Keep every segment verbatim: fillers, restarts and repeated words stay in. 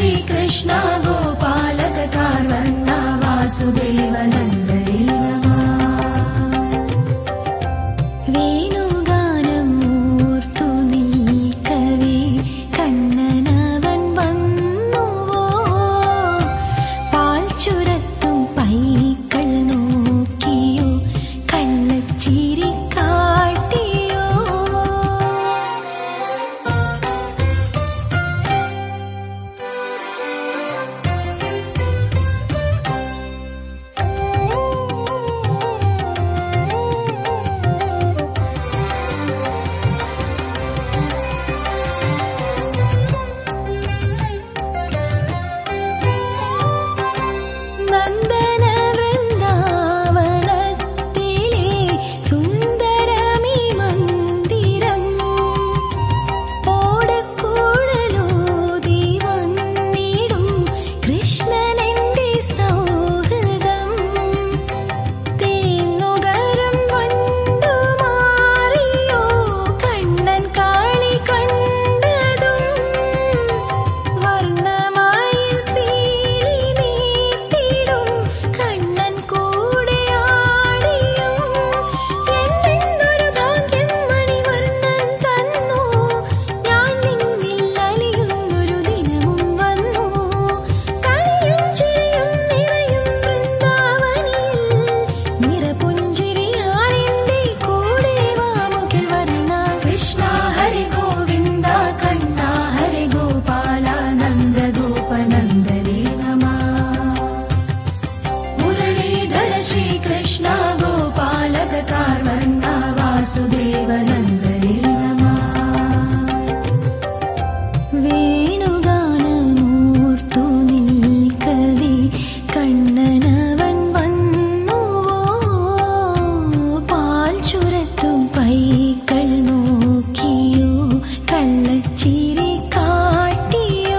श्रीकृष्ण गोपालक कार्वण्ण वासुदेव नन्दने नमः। വേണുഗാനം ഓർത്തു നിൽക്കവേ കണ്ണനവൻ വന്നുവോ, പാൽ ചുരത്തും പൈക്കൾ നോക്കിയോ കള്ളച്ചിരി കാട്ടിയോ. നന്ദന വൃന്ദാവനത്തിലെ സുന്ദരമീ മന്ദിരം, ഓടക്കുഴലൂതി വന്നിടും കൃഷ്ണനെന്റെ സൗഹൃദം. തേന്നുകരം വണ്ടുമാറിയോ കണ്ണൻ കാളി കണ്ടതും, വർണ്ണമയിൽ പീലി നീട്ടിടും കണ്ണൻ കൂടെയാടിയും. എന്നെന്നൊരു ഭാഗ്യം മണിവർണ്ണൻ തന്നു, ഞാൻ നിന്നിൽ അലിയുന്നൊരു ദിനവും വന്നു. കളിയും ചിരിയും നിറയും വൃന്ദാവനിൽ, നിറപുഞ്ചിരിയാണെന്റെ കൂടെ വാ മുകിൽ വർണ്ണ. कृष्ण हरि गोविन्द कण्ण हरि गोपाल नन्द गोप नन्दने नमः। मुरलीधर श्रीकृष्ण गोपालक कार्वण्ण वासुदेव नन्दने नमः। വേണുഗാനം ഓർത്തു നിൽക്കവേ കണ്ണനവൻ വന്നുവോ, പാൽ ചുരത്തും പൈക്കൾ നോക്കിയോ കള്ളച്ചിരി കാട്ടിയോ.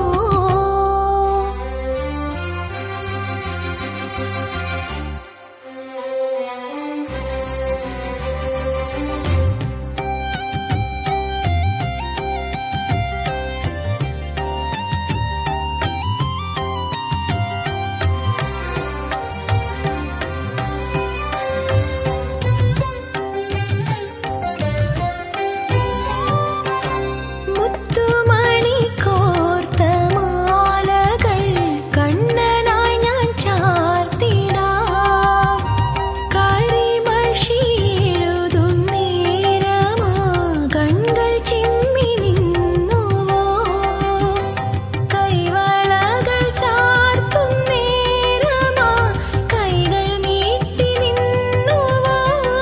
മുത്തുമണി കോർത്ത മാലകൾ കണ്ണനായി ഞാൻ ചാർത്തിടാം. കരിമഷി എഴുതും നേരമാ കൺകൾ ചിമ്മി നിന്നുവോ, കൈവളകൾ ചാർത്തും നേരമാ കൈകൾ നീട്ടി നിന്നുവോ,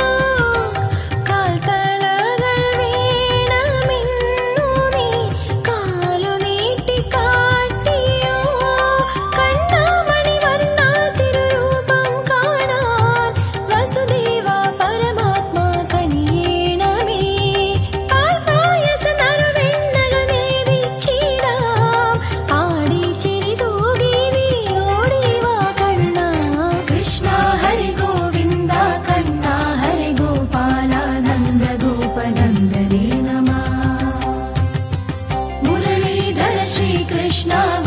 കാൽത്തളകൾ വീണമെന്നു നീ കാലു നീട്ടി കാട്ടിയോ. കണ്ണാമണി വർണ്ണ തിരുരൂപം കാണാൻ വസുദേവ പരമാത്മാ കനിയേണമേ. പാൽപായസ നറുവെണ്ണകൾ നേദിച്ചിടാം, ആടി ചിരി തൂകി നീ ഓടി വാ കണ്ണ. कृष्ण हरि गोविन्द कण्ण हरि गोपाल नन्द गोप नन्दने नमः। मुरलीधर श्रीकृष्ण